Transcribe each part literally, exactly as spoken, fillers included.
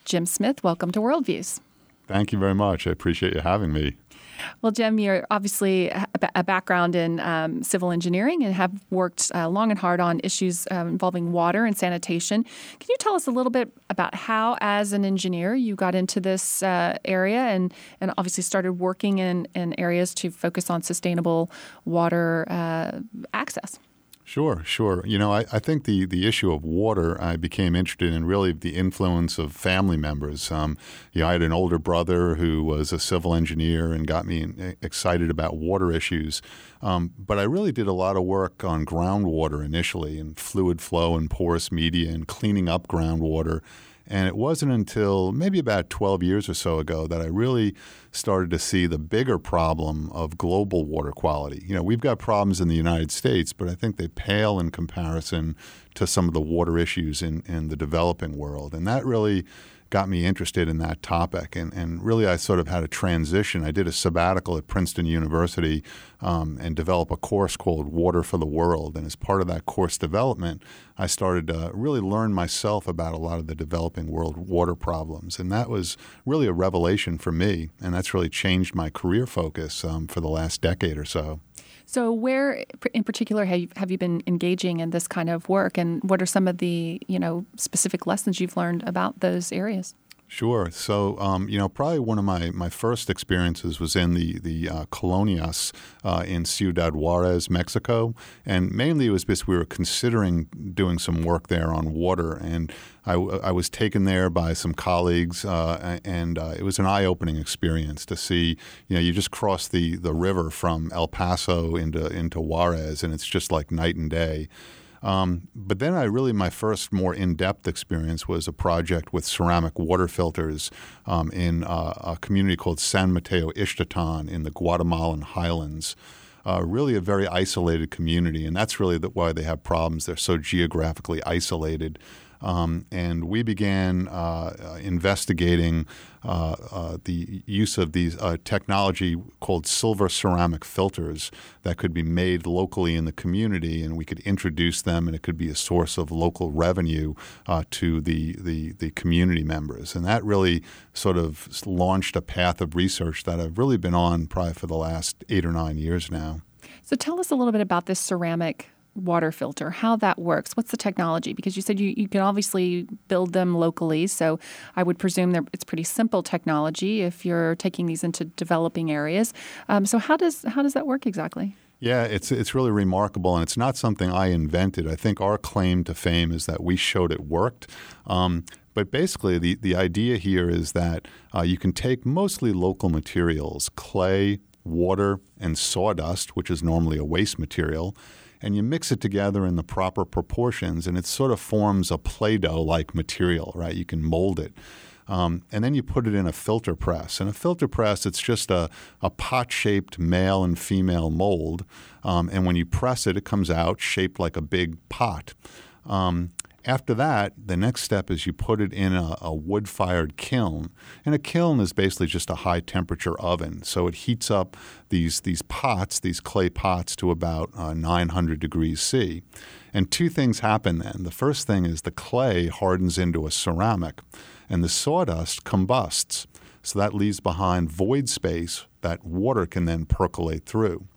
Jim Smith. Welcome to Worldviews. Thank you very much. I appreciate you having me. Well, Jim, you're obviously a background in um, civil engineering and have worked uh, long and hard on issues uh, involving water and sanitation. Can you tell us a little bit about how, as an engineer, you got into this uh, area and, and obviously started working in, in areas to focus on sustainable water uh, access? Sure, sure. You know, I, I think the, the issue of water, I became interested in really the influence of family members. Um, you know, I had an older brother who was a civil engineer and got me excited about water issues. Um, but I really did a lot of work on groundwater initially and fluid flow and porous media and cleaning up groundwater. And it wasn't until maybe about twelve years or so ago that I really started to see the bigger problem of global water quality. You know, we've got problems in the United States, but I think they pale in comparison to some of the water issues in, in the developing world. And that really got me interested in that topic. And, and really, I sort of had a transition. I did a sabbatical at Princeton University um, and developed a course called Water for the World. And as part of that course development, I started to really learn myself about a lot of the developing world water problems. And that was really a revelation for me. And that's really changed my career focus um, for the last decade or so. So where in particular have you, have you been engaging in this kind of work, and what are some of the, you know, specific lessons you've learned about those areas? Sure. So, um, you know, probably one of my, my first experiences was in the, the uh, colonias uh, in Ciudad Juarez, Mexico. And mainly it was because we were considering doing some work there on water. And I, I was taken there by some colleagues, uh, and uh, it was an eye-opening experience to see, you know, you just cross the, the river from El Paso into, into Juarez, and it's just like night and day. Um, but then I really, my first more in-depth experience was a project with ceramic water filters um, in uh, a community called San Mateo Ixtatan in the Guatemalan highlands. Uh, really a very isolated community, and that's really the, why they have problems. They're so geographically isolated. Um, and we began uh, investigating uh, uh, the use of these uh, technology called silver ceramic filters that could be made locally in the community, and we could introduce them, and it could be a source of local revenue uh, to the, the, the community members. And that really sort of launched a path of research that I've really been on probably for the last eight or nine years now. So tell us a little bit about this ceramic water filter, how that works. What's the technology? Because you said you, you can obviously build them locally, so I would presume that it's pretty simple technology if you're taking these into developing areas. Um, so how does how does that work exactly? Yeah, it's it's really remarkable, and it's not something I invented. I think our claim to fame is that we showed it worked. Um, But basically, the, the idea here is that uh, you can take mostly local materials, clay, water, and sawdust, which is normally a waste material, and you mix it together in the proper proportions, and it sort of forms a Play-Doh-like material, right? You can mold it. Um, and then you put it in a filter press. And a filter press, it's just a, a pot-shaped male and female mold. Um, and when you press it, it comes out shaped like a big pot. Um, After that, the next step is you put it in a, a wood-fired kiln. And a kiln is basically just a high-temperature oven. So it heats up these, these pots, these clay pots, to about uh, nine hundred degrees C. And two things happen then. The first thing is the clay hardens into a ceramic, and the sawdust combusts. So that leaves behind void space that water can then percolate through.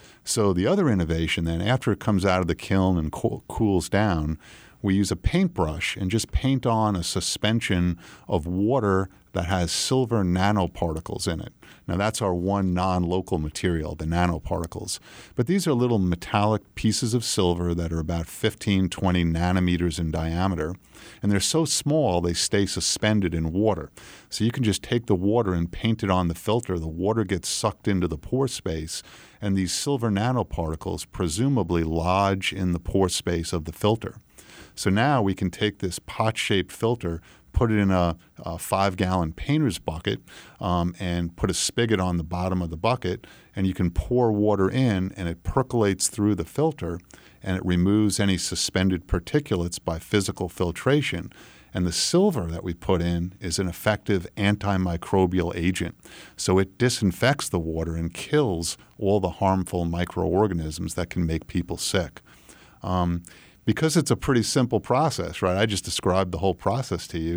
So the other innovation then, after it comes out of the kiln and co- cools down, we use a paintbrush and just paint on a suspension of water that has silver nanoparticles in it. Now, that's our one non-local material, the nanoparticles. But these are little metallic pieces of silver that are about fifteen, twenty nanometers in diameter. And they're so small, they stay suspended in water. So you can just take the water and paint it on the filter. The water gets sucked into the pore space, and these silver nanoparticles presumably lodge in the pore space of the filter. So now we can take this pot-shaped filter, put it in a, a five-gallon painter's bucket, um, and put a spigot on the bottom of the bucket, and you can pour water in, and it percolates through the filter, and it removes any suspended particulates by physical filtration. And the silver that we put in is an effective antimicrobial agent. So it disinfects the water and kills all the harmful microorganisms that can make people sick. Um, Because it's a pretty simple process, right? I just described the whole process to you.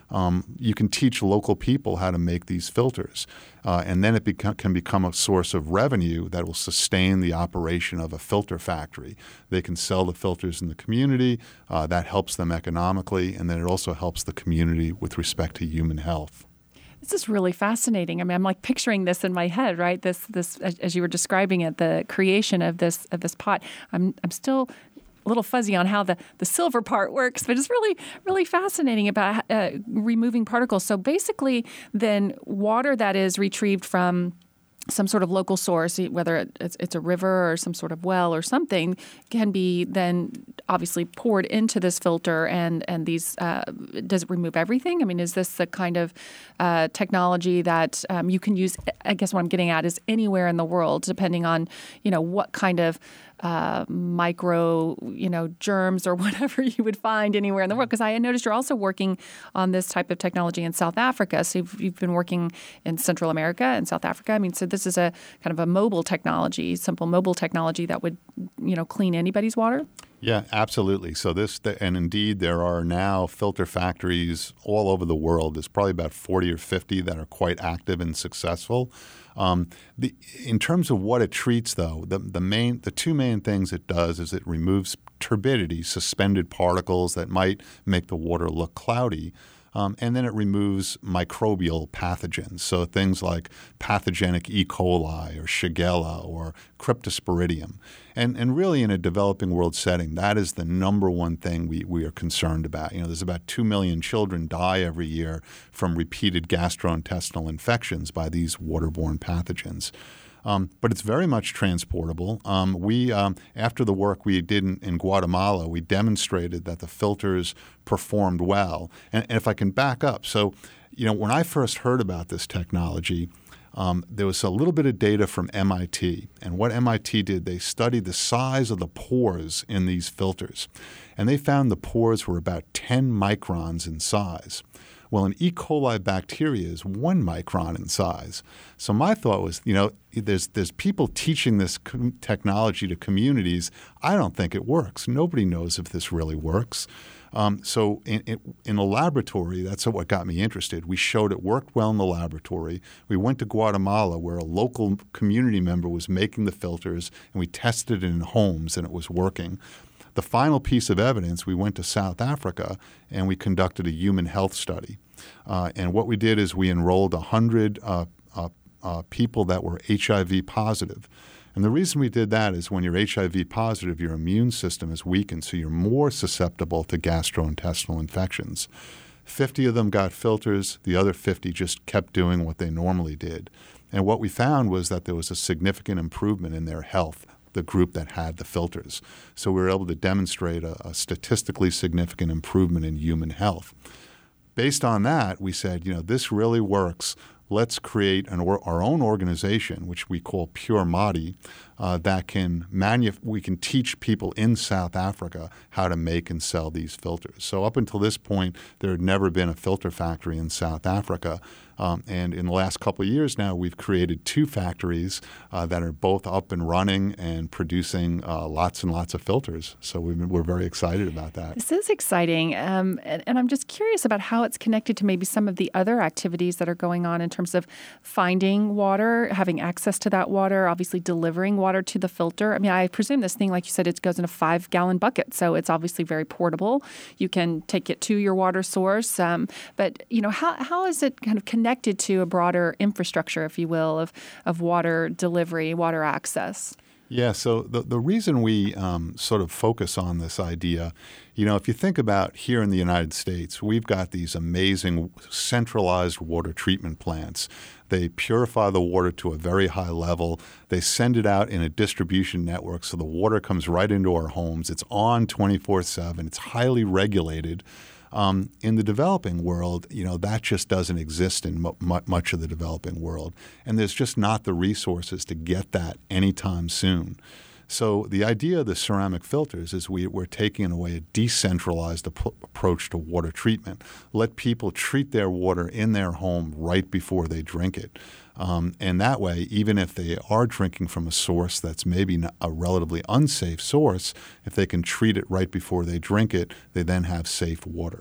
um, you can teach local people how to make these filters. Uh, and then it beco- can become a source of revenue that will sustain the operation of a filter factory. They can sell the filters in the community. Uh, that helps them economically, and then it also helps the community with respect to human health. This is really fascinating. I mean, I'm like picturing this in my head, right? This, this, as you were describing it, the creation of this of this pot. I'm, I'm still a little fuzzy on how the, the silver part works, but it's really, really fascinating about uh, removing particles. So basically, then water that is retrieved from some sort of local source, whether it's, it's a river or some sort of well or something, can be then obviously poured into this filter. And and these uh, does it remove everything? I mean, is this the kind of uh, technology that um, you can use? I guess what I'm getting at is anywhere in the world, depending on you know what kind of uh, micro you know germs or whatever you would find anywhere in the world. Because I noticed you're also working on this type of technology in South Africa. So you've, you've been working in Central America and South Africa. I mean, so this is a kind of a mobile technology, simple mobile technology that would, you know, clean anybody's water? Yeah, absolutely. So this, and indeed, there are now filter factories all over the world. There's probably about forty or fifty that are quite active and successful. Um, the, in terms of what it treats, though, the, the main, the two main things it does is it removes turbidity, suspended particles that might make the water look cloudy. Um, and then it removes microbial pathogens, so things like pathogenic E. coli or Shigella or Cryptosporidium. And, and really in a developing world setting, that is the number one thing we, we are concerned about. You know, there's about two million children die every year from repeated gastrointestinal infections by these waterborne pathogens. Um, but it's very much transportable. Um, we, um, after the work we did in, in Guatemala, we demonstrated that the filters performed well. And, and if I can back up, so you know, when I first heard about this technology, um, there was a little bit of data from M I T. And what M I T did, they studied the size of the pores in these filters. And they found the pores were about ten microns in size. Well, an E. coli bacteria is one micron in size. So my thought was, you know, there's there's people teaching this com- technology to communities. I don't think it works. Nobody knows if this really works. Um, so in, in, in a laboratory, that's what got me interested. We showed it worked well in the laboratory. We went to Guatemala where a local community member was making the filters, and we tested it in homes, and it was working. The final piece of evidence, we went to South Africa and we conducted a human health study. Uh, and what we did is we enrolled one hundred uh, uh, uh, people that were H I V positive. And the reason we did that is when you're H I V positive, your immune system is weakened, so you're more susceptible to gastrointestinal infections. fifty of them got filters. The other fifty just kept doing what they normally did. And what we found was that there was a significant improvement in their health, the group that had the filters. So we were able to demonstrate a, a statistically significant improvement in human health. Based on that, we said, you know, this really works. Let's create an or, our own organization, which we call Pure Madi, uh, that can manu- we can teach people in South Africa how to make and sell these filters. So up until this point, there had never been a filter factory in South Africa. Um, and in the last couple of years now, we've created two factories uh, that are both up and running and producing uh, lots and lots of filters. So we've been, we're very excited about that. This is exciting. Um, and, and I'm just curious about how it's connected to maybe some of the other activities that are going on in terms of finding water, having access to that water, obviously delivering water to the filter. I mean, I presume this thing, like you said, it goes in a five-gallon bucket. So it's obviously very portable. You can take it to your water source. Um, but, you know, how how is it kind of connected connected to a broader infrastructure, if you will, of, of water delivery, water access? Yeah, so the, the reason we um, sort of focus on this idea, you know, if you think about here in the United States, we've got these amazing centralized water treatment plants. They purify the water to a very high level. They send it out in a distribution network so the water comes right into our homes. It's on twenty-four seven. It's highly regulated. Um, in the developing world, you know, that just doesn't exist in mu- much of the developing world. And there's just not the resources to get that anytime soon. So the idea of the ceramic filters is we, we're taking in a way a decentralized ap- approach to water treatment. Let people treat their water in their home right before they drink it. Um, and that way, even if they are drinking from a source that's maybe not a relatively unsafe source, if they can treat it right before they drink it, they then have safe water.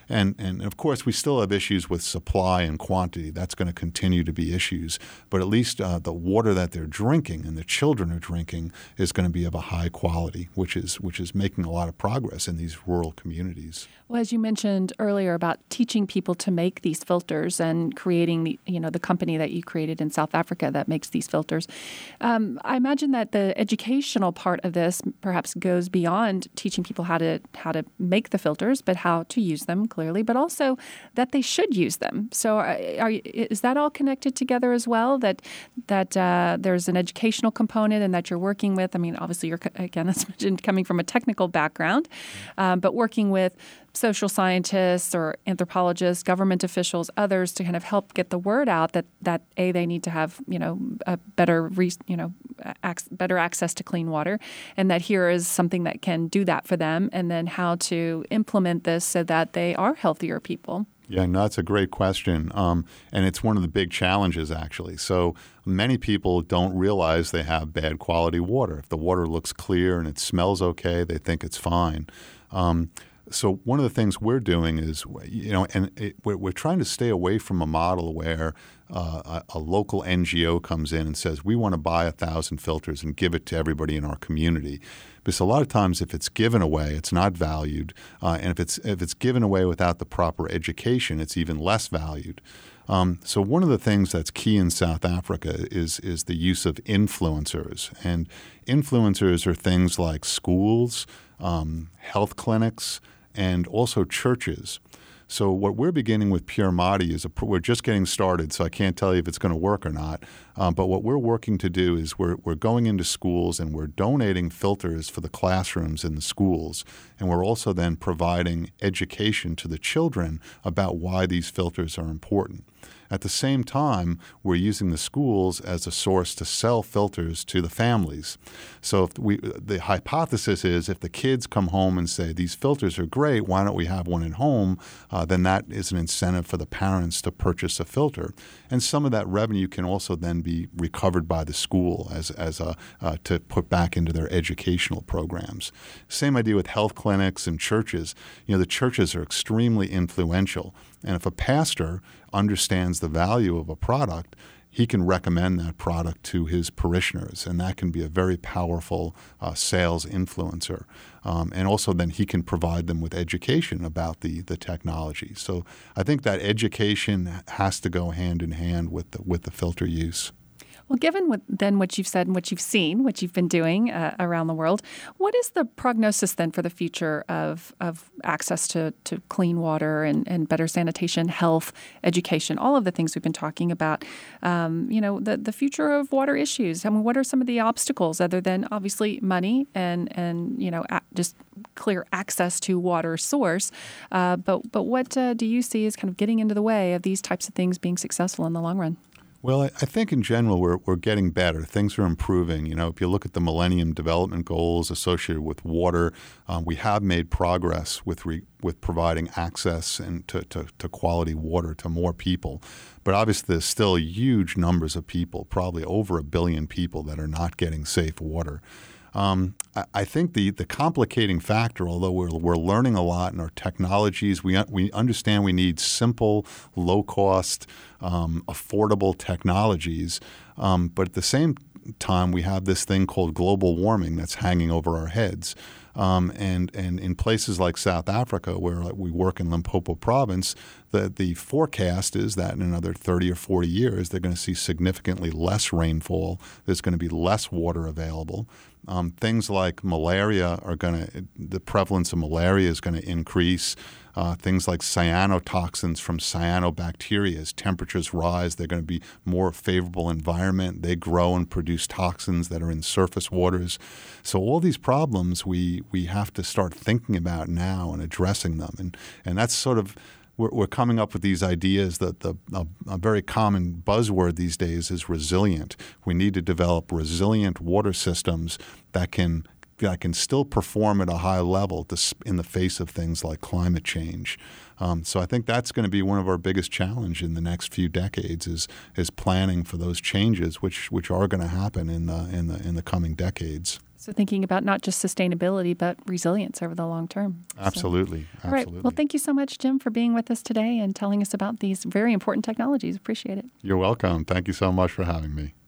And, and of course, we still have issues with supply and quantity. That's going to continue to be issues. But at least uh, the water that they're drinking and the children are drinking is going to be of a high quality, which is which is making a lot of progress in these rural communities. Well, as you mentioned earlier about teaching people to make these filters and creating the, you know, the company that you created in South Africa that makes these filters, um, I imagine that the educational part of this perhaps goes beyond teaching people how to how to make the filters, but how to use them clearly, but also that they should use them. So, are, are is that all connected together as well? That that uh, there's an educational component, and that you're working with. I mean, obviously, you're again, as mentioned, coming from a technical background, um, but working with social scientists or anthropologists, government officials, others to kind of help get the word out that, that A, they need to have, you know, a better, re, you know, ac- better access to clean water, and that here is something that can do that for them, and then how to implement this so that they are healthier people. Yeah, no, that's a great question. Um, and it's one of the big challenges, actually. So many people don't realize they have bad quality water. If the water looks clear and it smells okay, they think it's fine. Um, So one of the things we're doing is, you know, and it, we're, we're trying to stay away from a model where uh, a, a local N G O comes in and says, we want to buy a thousand filters and give it to everybody in our community. Because a lot of times if it's given away, it's not valued. Uh, and if it's if it's given away without the proper education, it's even less valued. Um, so one of the things that's key in South Africa is is the use of influencers. And influencers are things like schools, um, health clinics, and also churches. So what we're beginning with Pure Madi is a, we're just getting started, so I can't tell you if it's going to work or not. Um, but what we're working to do is we're we're going into schools and we're donating filters for the classrooms in the schools, and we're also then providing education to the children about why these filters are important. At the same time, we're using the schools as a source to sell filters to the families. So if we, the hypothesis is if the kids come home and say, these filters are great, why don't we have one at home, uh, then that is an incentive for the parents to purchase a filter. And some of that revenue can also then be recovered by the school as, as a, uh, to put back into their educational programs. Same idea with health clinics and churches. You know, the churches are extremely influential. And if a pastor understands the value of a product, he can recommend that product to his parishioners, and that can be a very powerful uh, sales influencer. Um, and also then he can provide them with education about the, the technology. So I think that education has to go hand in hand with the, with the filter use. Well, given what, then what you've said and what you've seen, what you've been doing uh, around the world, what is the prognosis then for the future of, of access to, to clean water and, and better sanitation, health, education, all of the things we've been talking about? Um, you know, the, the future of water issues. I mean, what are some of the obstacles other than obviously money and, and you know, a, just clear access to water source? Uh, but, but what uh, do you see as kind of getting into the way of these types of things being successful in the long run? Well, I think in general we're we're getting better. Things are improving. You know, if you look at the Millennium Development Goals associated with water, um, we have made progress with re, with providing access and to, to, to quality water to more people. But obviously, there's still huge numbers of people, probably over a billion people, that are not getting safe water. Um, I, I think the, the complicating factor, although we're, we're learning a lot in our technologies, we, we understand we need simple, low-cost, um, affordable technologies. Um, but at the same time, we have this thing called global warming that's hanging over our heads. Um, and, and in places like South Africa, where we work in Limpopo province, the, the forecast is that in another thirty or forty years, they're going to see significantly less rainfall. There's going to be less water available. Um, things like malaria are going to, the prevalence of malaria is going to increase. Uh, things like cyanotoxins from cyanobacteria, as temperatures rise, they're going to be more favorable environment. They grow and produce toxins that are in surface waters. So all these problems we we have to start thinking about now and addressing them. And and that's sort of, we're, we're coming up with these ideas that the a, a very common buzzword these days is resilient. We need to develop resilient water systems that can that can still perform at a high level in the face of things like climate change. Um, so I think that's going to be one of our biggest challenges in the next few decades is is planning for those changes, which which are going to happen in the in the in the coming decades. So thinking about not just sustainability, but resilience over the long term. Absolutely. So, Absolutely. all right. Well, thank you so much, Jim, for being with us today and telling us about these very important technologies. Appreciate it. You're welcome. Thank you so much for having me.